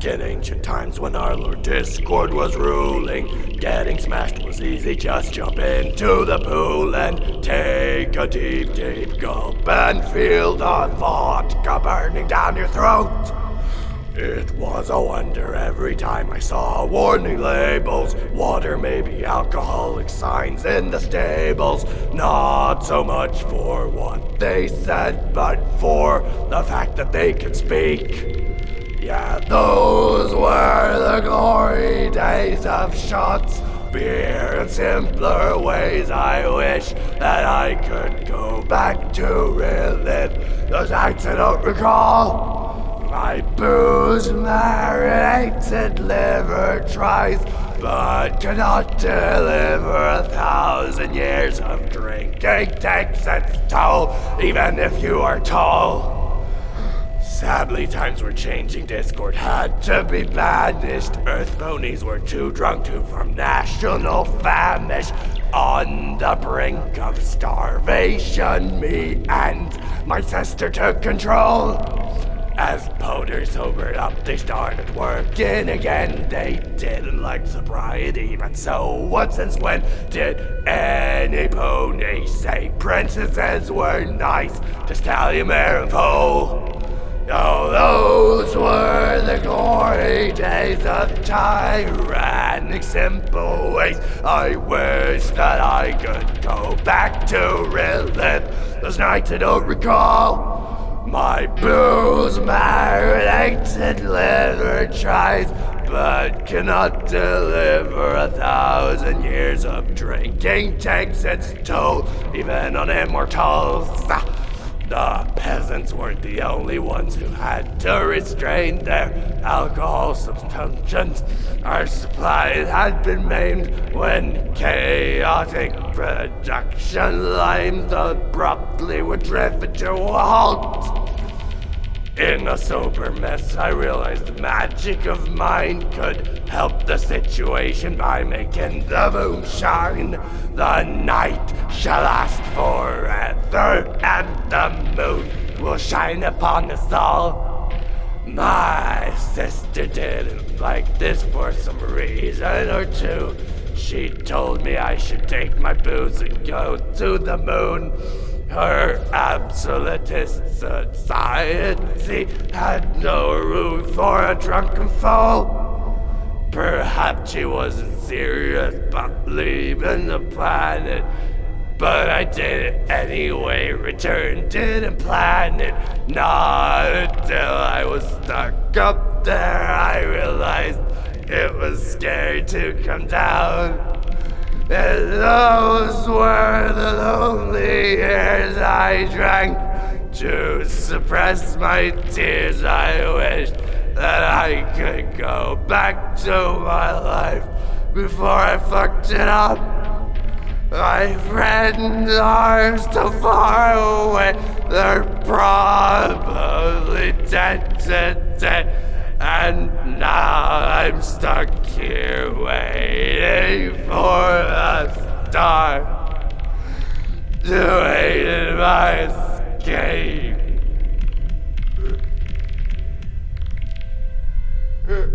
Back in ancient times when our Lord Discord was ruling, getting smashed was easy. Just jump into the pool and take a deep, deep gulp and feel the vodka burning down your throat. It was a wonder every time I saw warning labels, water, maybe alcoholic signs in the stables. Not so much for what they said, but for the fact that they could speak. Yeah, those were the glory days of shots, beer, and simpler ways. I wish that I could go back to relive those nights I don't recall. My booze marinated liver tries, but cannot deliver 1,000 years of drinking takes its toll, even if you are tall. Sadly, times were changing. Discord had to be banished. Earth ponies were too drunk to form national famish. On the brink of starvation, me and my sister took control. As poders sobered up, they started working again. They didn't like sobriety, but so what since when did any pony say princesses were nice to stallion, mare, and foal? Oh, those were the glory days of tyrannic simple ways. I wish that I could go back to relive those nights I don't recall. My booze marinated liver tries, but cannot deliver 1,000 years of drinking takes its toll, even on immortals. The peasants weren't the only ones who had to restrain their alcohol substitutions. Our supplies had been maimed when chaotic production lines abruptly were driven to a halt. In a sober mess, I realized the magic of mind could help the situation by making the moon shine. The night shall last forever, and the moon will shine upon us all. My sister didn't like this for some reason or two. She told me I should take my booze and go to the moon. Her absolutist society had no room for a drunken fool. Perhaps she wasn't serious about leaving the planet, but I did it anyway. Return didn't plan it. Not until I was stuck up there I realized it was scary to come down. And those were the lonely years I drank to suppress my tears. I wish that I could go back to my life before I fucked it up. My friends are so far away, they're probably dead today. And now I'm stuck here waiting for a star to aid in my escape.